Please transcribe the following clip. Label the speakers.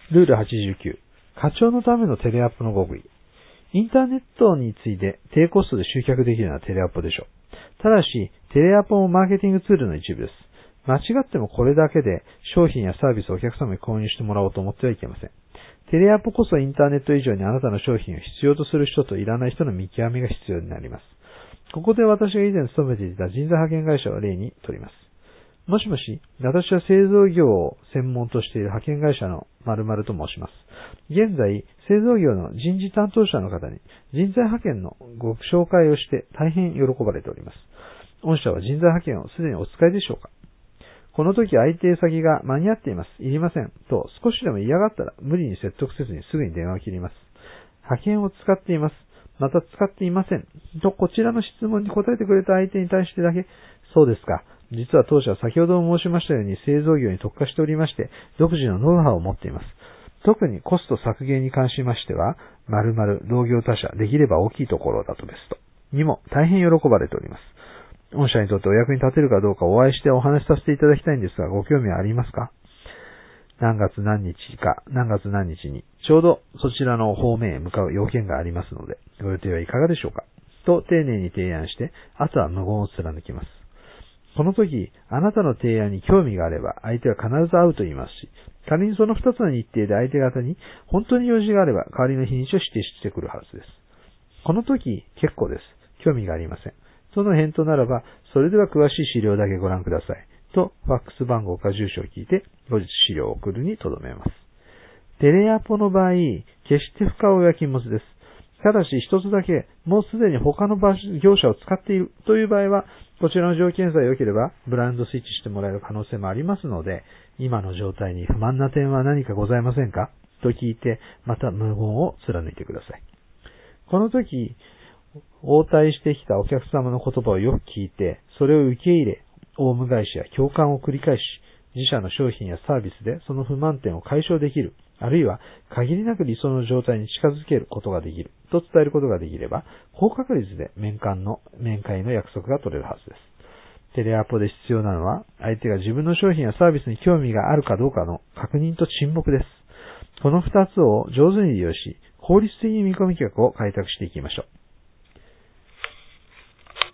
Speaker 1: ルール89。課長のためのテレアポの極意。インターネットについて低コストで集客できるのはテレアポでしょう。ただし、テレアポもマーケティングツールの一部です。間違ってもこれだけで商品やサービスをお客様に購入してもらおうと思ってはいけません。テレアポこそインターネット以上にあなたの商品を必要とする人といらない人の見極めが必要になります。ここで私が以前勤めていた人材派遣会社を例にとります。もしもし、私は製造業を専門としている派遣会社の〇〇と申します。現在、製造業の人事担当者の方に人材派遣のご紹介をして大変喜ばれております。御社は人材派遣をすでにお使いでしょうか？この時相手先が間に合っています、いりませんと少しでも嫌がったら無理に説得せずにすぐに電話を切ります。派遣を使っています、また使っていませんとこちらの質問に答えてくれた相手に対してだけ、そうですか。実は当社は先ほども申しましたように製造業に特化しておりまして、独自のノウハウを持っています。特にコスト削減に関しましては、〇〇同業他社、できれば大きいところだとですと。にも大変喜ばれております。御社にとってお役に立てるかどうかお会いしてお話しさせていただきたいんですが、ご興味はありますか？何月何日か、何月何日に、ちょうどそちらの方面へ向かう要件がありますので、ご予定はいかがでしょうか？と丁寧に提案して、あとは無言を貫きます。この時、あなたの提案に興味があれば、相手は必ず会うと言いますし、仮にその二つの日程で相手方に本当に用事があれば、代わりの日にちを指定してくるはずです。この時、結構です。興味がありません。その返答ならば、それでは詳しい資料だけご覧ください。と、ファックス番号か住所を聞いて、後日資料を送るにとどめます。テレアポの場合、決して不可や禁物です。ただし一つだけ、もうすでに他の業者を使っているという場合は、こちらの条件さえ良ければ、ブランドスイッチしてもらえる可能性もありますので、今の状態に不満な点は何かございませんか？と聞いて、また無言を貫いてください。この時、応対してきたお客様の言葉をよく聞いて、それを受け入れ、オウム返しや共感を繰り返し、自社の商品やサービスでその不満点を解消できる、あるいは限りなく理想の状態に近づけることができる、と伝えることができれば、高確率で面会の約束が取れるはずです。テレアポで必要なのは、相手が自分の商品やサービスに興味があるかどうかの確認と沈黙です。この二つを上手に利用し、効率的に見込み客を開拓していきましょう。